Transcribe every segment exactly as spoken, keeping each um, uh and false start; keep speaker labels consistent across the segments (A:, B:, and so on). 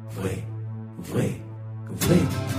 A: Vrai, vrai, vrai.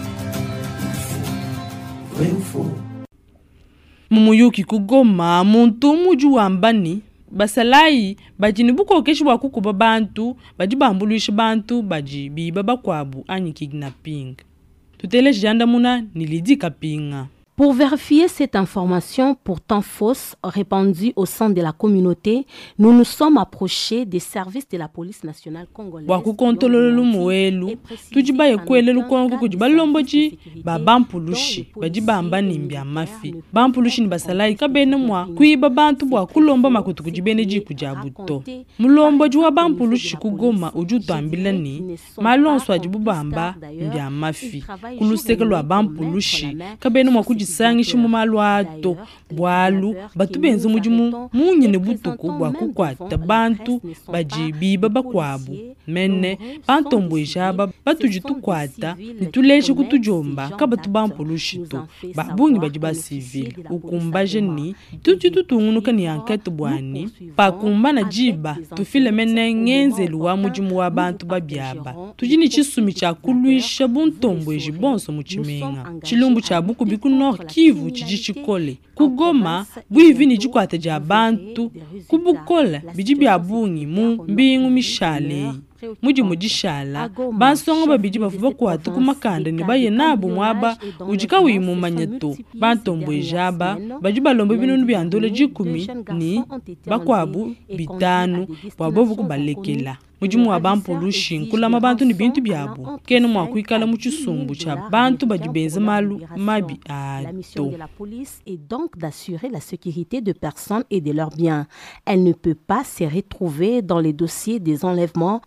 A: Vrai ou faux?
B: Mumuyuki kugoma muntu muju wambani basalai bajini buko keshi wakuku babantu baji bambuluishi bantu baji biba bakwabu anyi kidnapping. Tutele janda muna nilidika pinga.
C: Pour vérifier cette information pourtant fausse répandue au sein de la communauté, nous nous sommes approchés des services de la police nationale congolaise.
B: Waku kontololo muelu tujiba yekwele lukongo kujiba lomboji ba bampulushi baji bamba nimbya mafi bampulushi ni basalai kabene mwa kuiba bantu bwa kulomba makutu kujibene ji kujabuto mulomboji wa bampulushi kugoma ujuto ambilani malonso ajibu bamba mbya mafi kulusekelwa bampulushi kabene mwa sangishi mu malwato bwalu batubenze mujimu munyene butuku bwa kukwata bantu bajibi babakwabu mene bantombwejaba batujitukwata nituleje kutujomba kabatu bampulushito babungi bajiba civil ukumbaje ni tutututungunu ni enquête bwani pakumba na jiba tufile mene ngenzelu wa mujimu wa bantu babyaba tujini chisumi cha kulwisha buntombweji bonso muchimenga chilumbu cha buku biku Nord Kivu chijichikole kugoma bwivini jikwata ja bantu kubukola bijibi abungi mu mbingu mishale muji mujishala bansongo babiji bavuba kwatu kumakanda ni baye nabo mwaba ujika wimu manyeto bantombwejaba bajiba lombo binunu byandole jikumi ni bakwabu bitanu wabovu kubalekela mujimu wa bampulushi nkula mabantu ni bintu byabo kene mwa kuikala mu kisumbu cha bantu bajibenza malu mabi ato.
C: La mission de la police est donc d'assurer la sécurité de personnes et de leurs biens. Elle ne peut pas se retrouver dans les dossiers des enlèvements.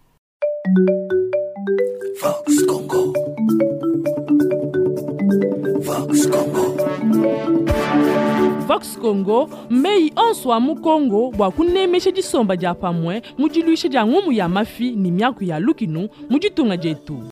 A: Vox Congo. Vox Congo.
B: Vox Congo, mei onswa mu Congo bwa kunemesha jisomba ja pamwe mujiluisha ja ngumu ya mafi ni myaku ya lukinu mujitunga jetu.